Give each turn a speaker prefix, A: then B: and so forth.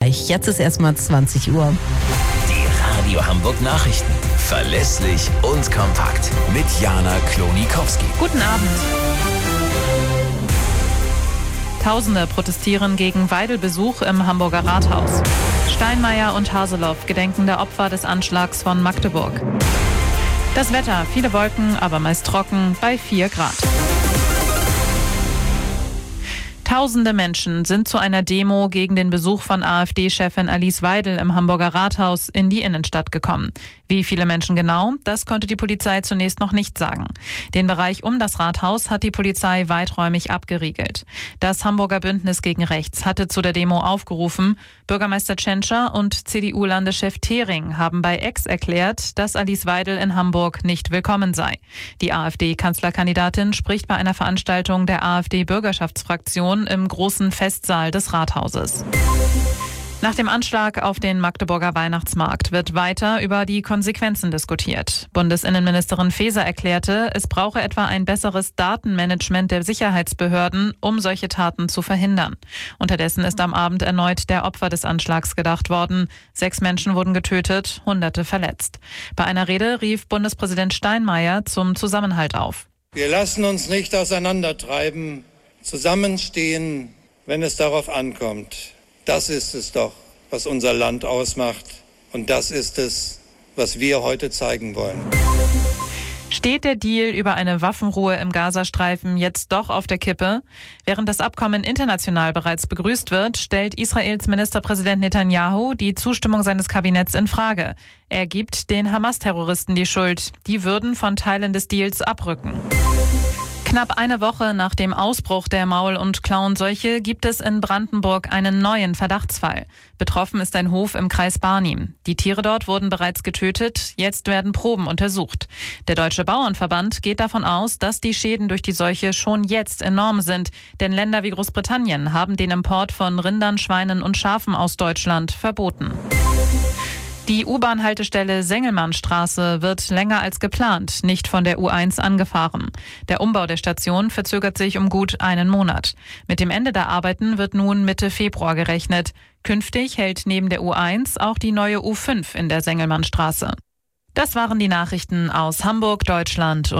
A: gleich. Jetzt ist erstmal 20 Uhr.
B: Die Radio Hamburg Nachrichten. Verlässlich und kompakt. Mit Jana Klonikowski.
C: Guten Abend. Tausende protestieren gegen Weidel-Besuch im Hamburger Rathaus. Steinmeier und Haseloff gedenken der Opfer des Anschlags von Magdeburg. Das Wetter, viele Wolken, aber meist trocken bei 4 Grad. Tausende Menschen sind zu einer Demo gegen den Besuch von AfD-Chefin Alice Weidel im Hamburger Rathaus in die Innenstadt gekommen. Wie viele Menschen genau, das konnte die Polizei zunächst noch nicht sagen. Den Bereich um das Rathaus hat die Polizei weiträumig abgeriegelt. Das Hamburger Bündnis gegen Rechts hatte zu der Demo aufgerufen. Bürgermeister Tschentscher und CDU-Landeschef Thering haben bei X erklärt, dass Alice Weidel in Hamburg nicht willkommen sei. Die AfD-Kanzlerkandidatin spricht bei einer Veranstaltung der AfD-Bürgerschaftsfraktion im großen Festsaal des Rathauses. Nach dem Anschlag auf den Magdeburger Weihnachtsmarkt wird weiter über die Konsequenzen diskutiert. Bundesinnenministerin Faeser erklärte, es brauche etwa ein besseres Datenmanagement der Sicherheitsbehörden, um solche Taten zu verhindern. Unterdessen ist am Abend erneut der Opfer des Anschlags gedacht worden. 6 Menschen wurden getötet, Hunderte verletzt. Bei einer Rede rief Bundespräsident Steinmeier zum Zusammenhalt auf.
D: Wir lassen uns nicht auseinandertreiben, zusammenstehen, wenn es darauf ankommt. Das ist es doch, was unser Land ausmacht. Und das ist es, was wir heute zeigen wollen.
C: Steht der Deal über eine Waffenruhe im Gazastreifen jetzt doch auf der Kippe? Während das Abkommen international bereits begrüßt wird, stellt Israels Ministerpräsident Netanyahu die Zustimmung seines Kabinetts in Frage. Er gibt den Hamas-Terroristen die Schuld. Die würden von Teilen des Deals abrücken. Knapp eine Woche nach dem Ausbruch der Maul- und Klauenseuche gibt es in Brandenburg einen neuen Verdachtsfall. Betroffen ist ein Hof im Kreis Barnim. Die Tiere dort wurden bereits getötet, jetzt werden Proben untersucht. Der Deutsche Bauernverband geht davon aus, dass die Schäden durch die Seuche schon jetzt enorm sind, denn Länder wie Großbritannien haben den Import von Rindern, Schweinen und Schafen aus Deutschland verboten. Die U-Bahn-Haltestelle Sengelmannstraße wird länger als geplant, nicht von der U1 angefahren. Der Umbau der Station verzögert sich um gut einen Monat. Mit dem Ende der Arbeiten wird nun Mitte Februar gerechnet. Künftig hält neben der U1 auch die neue U5 in der Sengelmannstraße. Das waren die Nachrichten aus Hamburg, Deutschland und